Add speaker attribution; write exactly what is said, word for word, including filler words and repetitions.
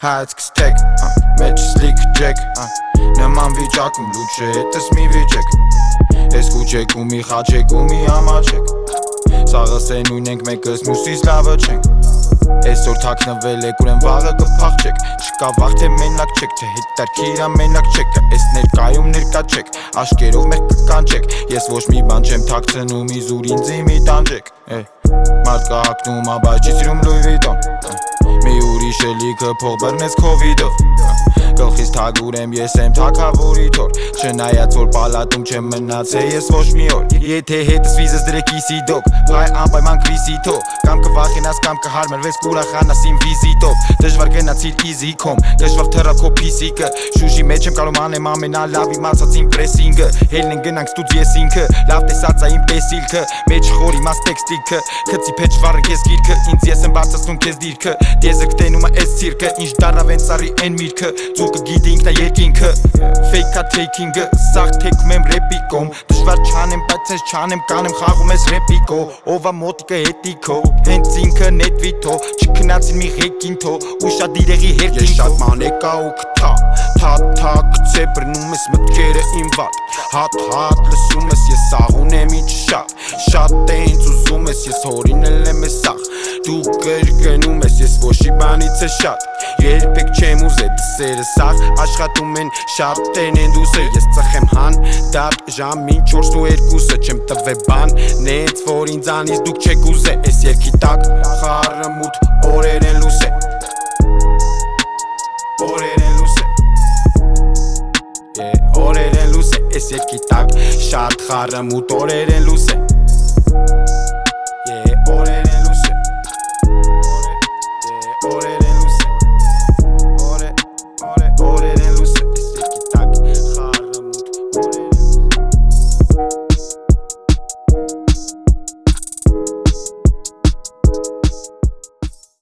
Speaker 1: Հայցքս թեք, մեջս լիքը ջեք Նման վիճակում լուտ չէ հետս մի վիճեք Ես կուչեք ու մի խաչեք ու մի ամաչեք Սաղս է նույն ենք մեկս մյուսից լավը չենք Այսօր թաքնվել եք ուրեն վաղը կփախչեք Չկա վաղ թե մենակ չեք, թե հետարքի իրա մենակ չեք Այս ներկայում ներկա չեք, աշկերով մեր կկանչեք Ես ոչ մի բան չեմ թաքցնում, իզուր ինձի մի տանջեք Մարդ կա հակնում, աբայ չի սիրում Լուի Վիտոն Մի ուրիշ է լիքը փող բռնեց քովիդով Գլխից թագուր եմ, ես եմ թագավորի թոր Չնայած որ պալատում չեմ մնացել ես ոչ մի օր Եթե հետս վիզս դրեք իսի դոկ Հայ անպայման քրիսիթո Կամ կվախենաս կամ կհարմարվես կուրախանաս իմ վիզիտով Դժվար գնացիր իզիքոմ Դժվար թռավ քո փիսիկը Շուժի մեջ եմ կարող անեմ ամենալավ իմացած իմ պրեսինգը Հելն են գնանք ստուդ ես ինքը Լավ տեսած ա իմ տեսիլքը Մեջ խոր իմաց տեքստիքը Քծի փեջ վառը ես գիրքը Ինձ ես եմ բացացնում քեզ դիրքը Դեզը կտենում ա ես ցիրկը Ինչ դարավ են սարի են միրքը Ձուկը գիտի ինքնա երկինքը Fake-a taking-ը Սաղ թեքում եմ ռեպիկոմ Դժվար չանեմ, բայց ես չանեմ կանեմ խաղում ես ռեպիկո Ով ա մոտիկը հետիքո Հենց ինքը նետվիթո Չքնացին մի ղեկինթո Ու շատ իրեղի հերթինքո Ես շատ մանեկա ու կթա Թա-թա կծե բրնում ես մտքերը իմ վատ Հատ-հատ լսում ես ես սաղ ունեմ ինչ շատ Շատ է ինձ ուզում ես ես հորինել եմ ես սաղ Դու կրկնում ես ես ոչի բանից է շատ Երբեք չեմ ուզե դսերը սաղ Աշխատում են շատեն են դուսը Ես ծխեմ հան դարտ ժամին չորս ու երկուսը Չեմ տվե բան նենց որ ինձանից դուք չեք ուզե Ես երկի տակ խարը մութ օրեր են լուսե Օրեր են լուսե Օրեր են լուսե Ես երկի տակ շատ խարը մութ օրեր են լուսե